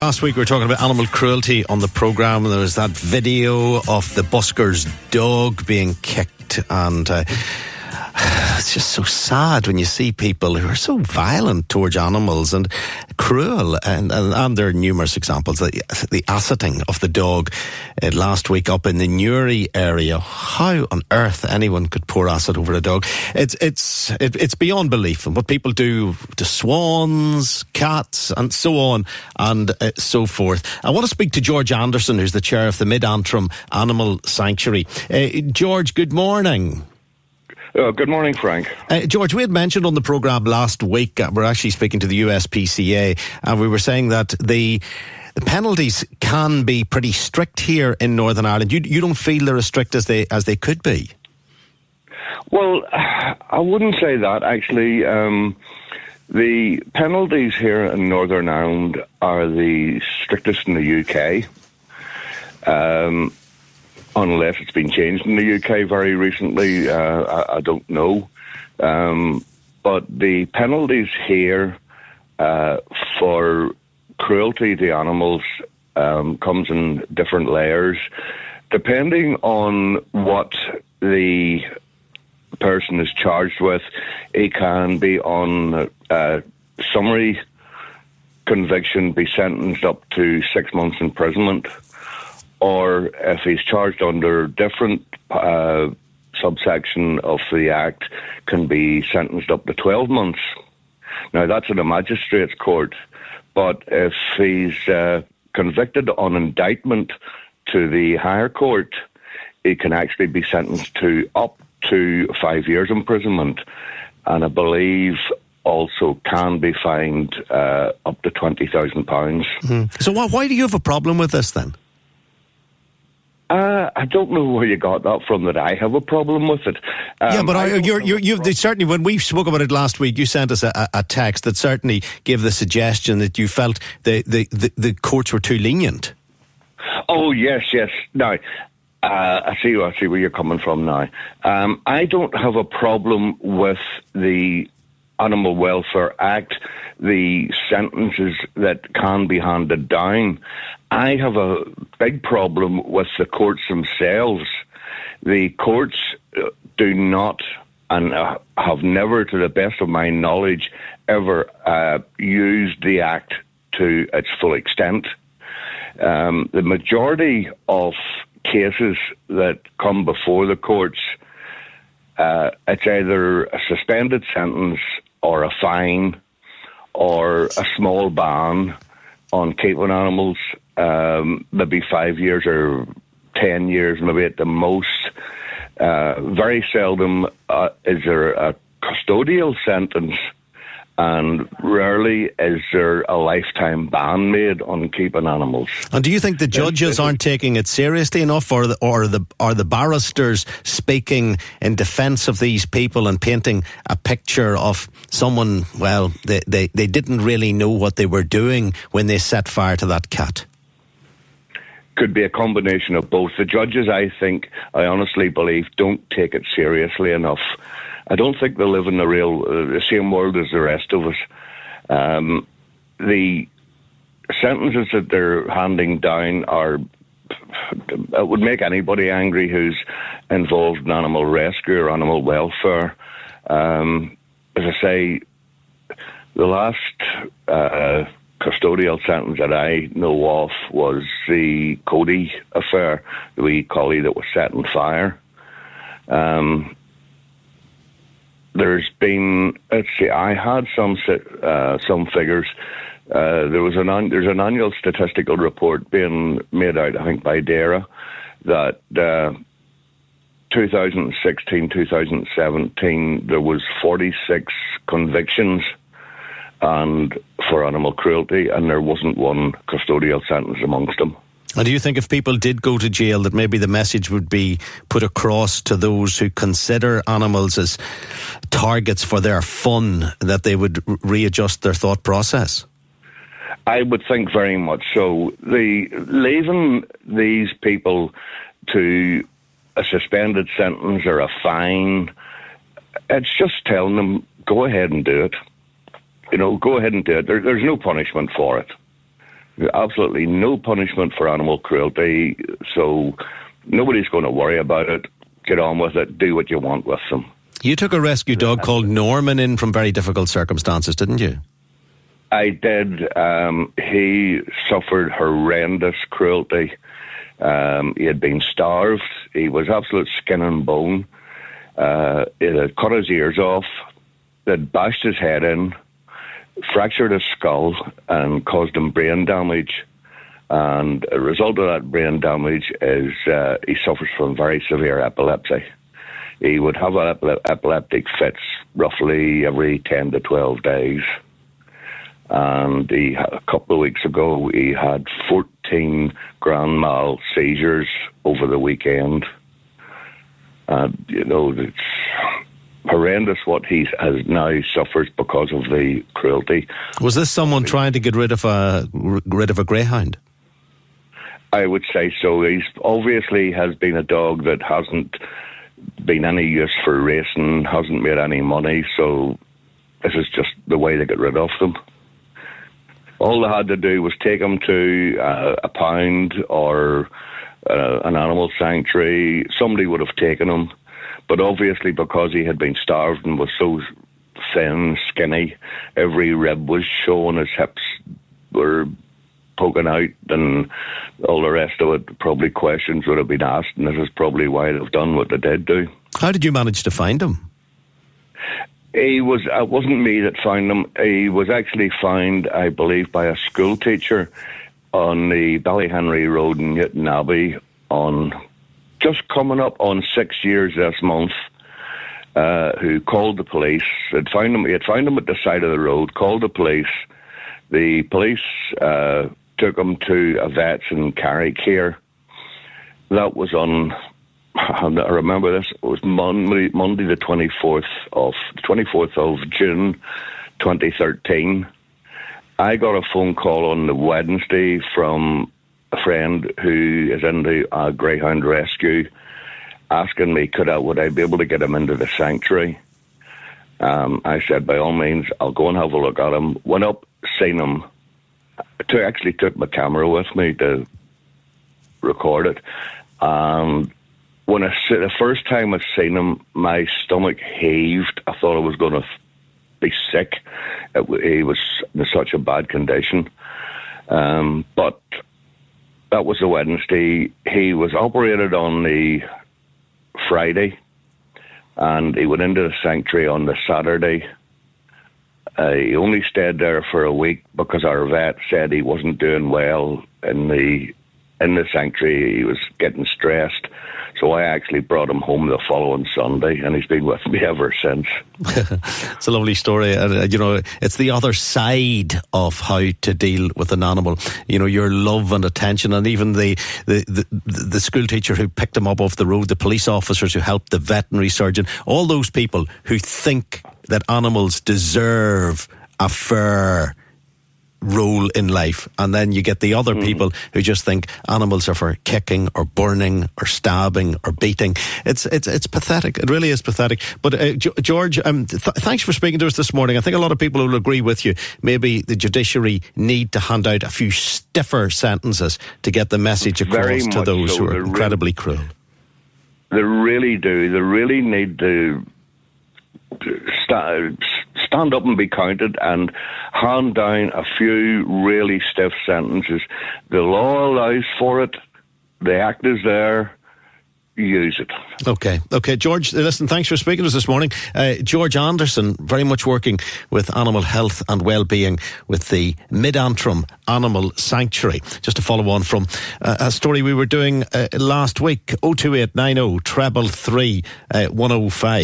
Last week we were talking about animal cruelty on the programme, and there was that video of the busker's dog being kicked, and it's just so sad when you see people who are so violent towards animals and cruel, and there are numerous examples. The asseting of the dog last week up in the Newry area. How on earth anyone could pour acid over a dog? It's beyond belief, and what people do to swans, cats, and so on and so forth. I want to speak to George Anderson, who's the chair of the Mid-Antrim Animal Sanctuary. George, good morning. Good morning, Frank. George, we had mentioned on the programme last week, we're actually speaking to the USPCA, and we were saying that the penalties can be pretty strict here in Northern Ireland. You don't feel they're as strict as they could be? Well, I wouldn't say that, actually. The penalties here in Northern Ireland are the strictest in the UK. Unless it's been changed in the UK very recently, I don't know. But the penalties here for cruelty to animals comes in different layers. Depending on what the person is charged with, it can be on summary conviction, be sentenced up to 6 months imprisonment. Or if he's charged under different subsection of the Act, can be sentenced up to 12 months. Now, that's in a magistrate's court. But if he's convicted on indictment to the higher court, he can actually be sentenced to up to 5 years imprisonment. And I believe also can be fined up to £20,000. Mm-hmm. So why do you have a problem with this then? I don't know where you got that from, that I have a problem with it. You've certainly, when we spoke about it last week, you sent us a text that certainly gave the suggestion that you felt the courts were too lenient. Oh, yes. Now, I see where you're coming from now. I don't have a problem with the Animal Welfare Act, the sentences that can be handed down. I have a big problem with the courts themselves. The courts do not, and have never, to the best of my knowledge, ever used the Act to its full extent. The majority of cases that come before the courts, it's either a suspended sentence or a fine or a small ban on keeping animals, maybe 5 years or 10 years, maybe at the most. Very seldom is there a custodial sentence, and rarely is there a lifetime ban made on keeping animals. And do you think the judges aren't taking it seriously enough, or the barristers speaking in defence of these people and painting a picture of someone, well, they didn't really know what they were doing when they set fire to that cat? Could be a combination of both. The judges, I honestly believe, don't take it seriously enough. I don't think they live in the same world as the rest of us. The sentences that they're handing down it would make anybody angry who's involved in animal rescue or animal welfare. As I say, the last custodial sentence that I know of was the Cody affair, the wee collie that was set on fire. There's been, I had some figures. There's an annual statistical report being made out, I think, by DARA, that 2016, 2017, there was 46 convictions and for animal cruelty, and there wasn't one custodial sentence amongst them. And do you think if people did go to jail, that maybe the message would be put across to those who consider animals as targets for their fun, that they would readjust their thought process? I would think very much so. Leaving these people to a suspended sentence or a fine, it's just telling them, go ahead and do it. Go ahead and do it. There's no punishment for it. Absolutely no punishment for animal cruelty, so nobody's going to worry about it. Get on with it. Do what you want with them. You took a rescue dog called Norman in from very difficult circumstances, didn't you? I did. He suffered horrendous cruelty. He had been starved. He was absolute skin and bone. It had cut his ears off. It had bashed his head in, fractured his skull, and caused him brain damage. And a result of that brain damage is he suffers from very severe epilepsy. He would have epileptic fits roughly every 10 to 12 days. And a couple of weeks ago, he had 14 grand mal seizures over the weekend. It's horrendous what he has now suffers because of the cruelty. Was this someone trying to get rid of a greyhound? I would say so. He's obviously has been a dog that hasn't been any use for racing, hasn't made any money, so this is just the way to get rid of them. All they had to do was take him to a pound or an animal sanctuary. Somebody would have taken him, but obviously because he had been starved and was so thin, skinny, every rib was showing, his hips were poking out and all the rest of it, probably questions would have been asked, and this is probably why they've done what they did do. How did you manage to find him? It wasn't me that found him. He was actually found, I believe, by a school teacher on the Ballyhenry Road in Newton Abbey just coming up on 6 years this month, who called the police. He had found him at the side of the road, called the police. The police took him to a vet's in Carrickhere. That was on, I remember this, it was Monday the 24th of June 2013. I got a phone call on the Wednesday from a friend who is in the greyhound rescue asking me would I be able to get him into the sanctuary. I said, by all means, I'll go and have a look at him. Went up, seen him. Actually took my camera with me to record it. When the first time I seen him, my stomach heaved. I thought I was going to be sick. He was in such a bad condition. But that was a Wednesday. He was operated on the Friday, and he went into the sanctuary on the Saturday. He only stayed there for a week because our vet said he wasn't doing well in the sanctuary. He was getting stressed. So I actually brought him home the following Sunday, and he's been with me ever since. It's a lovely story. It's the other side of how to deal with an animal. Your love and attention, and even the school teacher who picked him up off the road, the police officers who helped, the veterinary surgeon, all those people who think that animals deserve a fair role in life, and then you get the other people who just think animals are for kicking or burning or stabbing or beating. It's pathetic. It really is pathetic. But George, thanks for speaking to us this morning. I think a lot of people will agree with you. Maybe the judiciary need to hand out a few stiffer sentences to get the message across to those who are incredibly cruel. They really do. They really need to stand up and be counted and hand down a few really stiff sentences. The law allows for it. The act is there. Use it. Okay, George, listen, thanks for speaking to us this morning. George Anderson, very much working with animal health and well-being with the Mid-Antrim Animal Sanctuary. Just to follow on from a story we were doing last week, 02890 333 105.